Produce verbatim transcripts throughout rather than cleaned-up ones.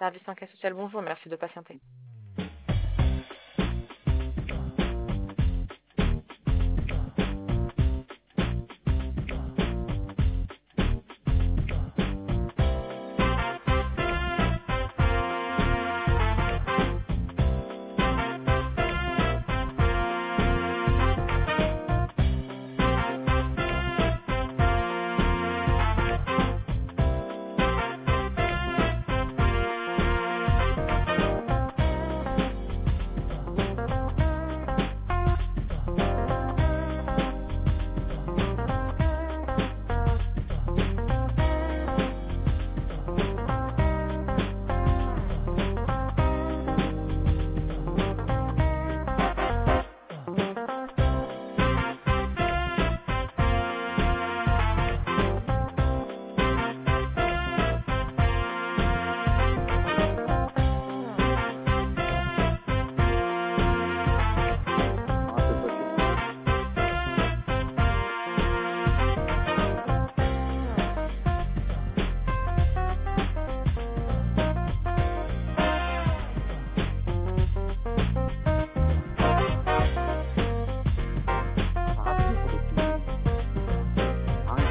Service enquête sociale, bonjour, merci de patienter. Ah, c'est possible. Ah, rapide pour le coup. Ah, oui.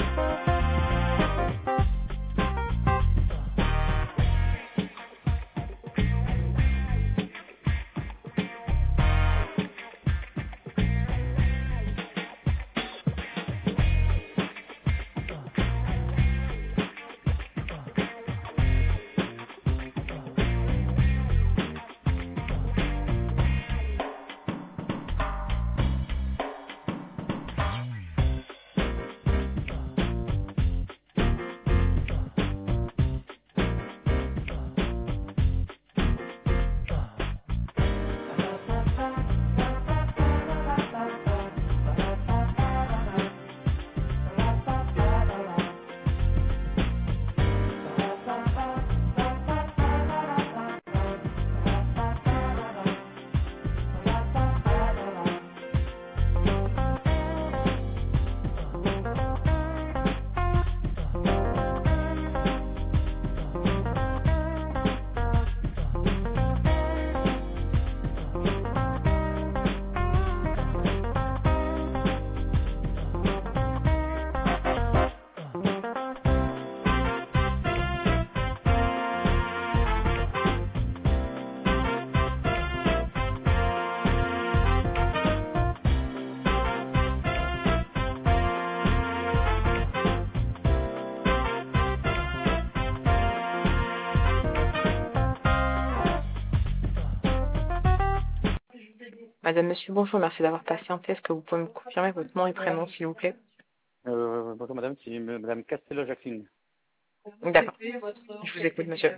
Madame, monsieur, bonjour, merci d'avoir patienté. Est-ce que vous pouvez me confirmer votre nom et prénom, s'il vous plaît? Euh, bonjour madame, c'est madame Castello-Jacqueline. D'accord. Je vous écoute, monsieur.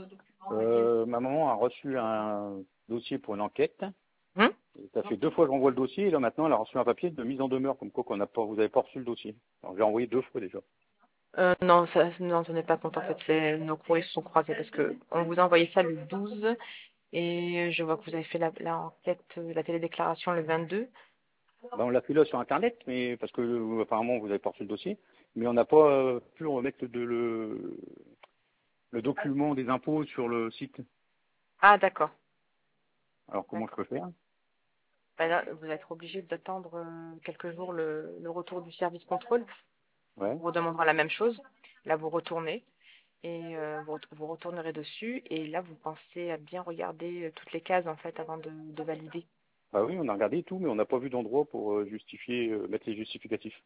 Euh, ma maman a reçu un dossier pour une enquête. Hum Et ça fait deux fois que j'envoie le dossier et là maintenant elle a reçu un papier de mise en demeure comme quoi qu'on n'a pas, vous n'avez pas reçu le dossier. Alors j'ai envoyé deux fois déjà. Euh, non, ça, non, tenez pas compte, en fait, c'est, nos courriers se sont croisés parce que on vous a envoyé ça le douze et je vois que vous avez fait la, la enquête, euh, la télédéclaration le vingt-deux. Ben, on l'a fait là sur internet, mais parce que euh, apparemment vous avez pas reçu le dossier, mais on n'a pas euh, pu remettre de, le, le document des impôts sur le site. Ah, d'accord. Alors comment je D'accord. peux faire? Ben là, vous allez être obligé d'attendre euh, quelques jours le, le retour du service contrôle. Ouais. On vous redemandera la même chose. Là, vous retournez et euh, vous, ret- vous retournerez dessus. Et là, vous pensez à bien regarder euh, toutes les cases, en fait, avant de, de valider. Bah oui, on a regardé tout, mais on n'a pas vu d'endroit pour euh, justifier, euh, mettre les justificatifs.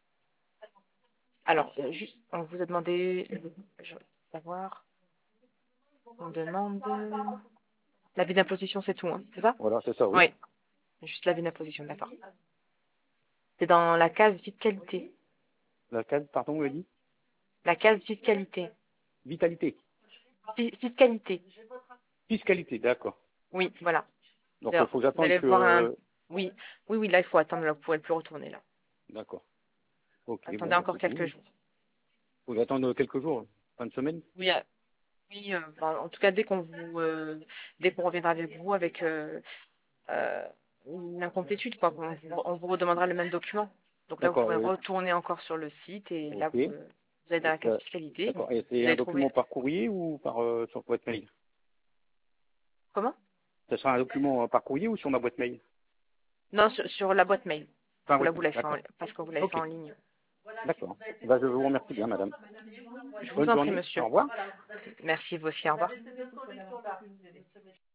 Alors, euh, juste, on vous a demandé, je veux savoir, on demande euh, l'avis d'imposition, c'est tout, hein, c'est ça? Voilà, c'est ça, oui. Oui, juste l'avis d'imposition, d'accord. C'est dans la case fiscalité. La case, pardon, vous avez dit? La case fiscalité. Vitalité. Fi- fiscalité. Fiscalité, d'accord. Oui, voilà. Donc il Alors, faut que vous j'attende allez voir un... que... Oui, oui, oui, là, il faut attendre, là, vous pourrez plus retourner, là. D'accord. Ok, bon, Attendez bah encore c'est quelques tout. jours. Faut attendre quelques jours, fin de semaine. Oui, euh, oui, euh, ben, en tout cas, dès qu'on vous, euh, dès qu'on reviendra avec vous avec euh, euh, une incomplétude, quoi, on, vous on vous redemandera le même document. Donc là, vous D'accord, pourrez euh, retourner encore sur le site et là, ok. vous, Et vous allez dans la case ça- fiscalité. D'accord. Et Vous c'est un allez trouver. document par courrier ou par euh, sur boîte mail? Comment? Ce sera un document par courrier ou sur ma boîte mail? Non, sur, sur la boîte mail. Enfin, Vous oui, la, vous l'avez fait en, d'accord. parce que vous l'avez fait Ok, en ligne. d'accord. Ben, je vous remercie bien, madame. Je vous Bonne en prie, journée. Au monsieur. revoir. Merci, vous aussi. Au revoir.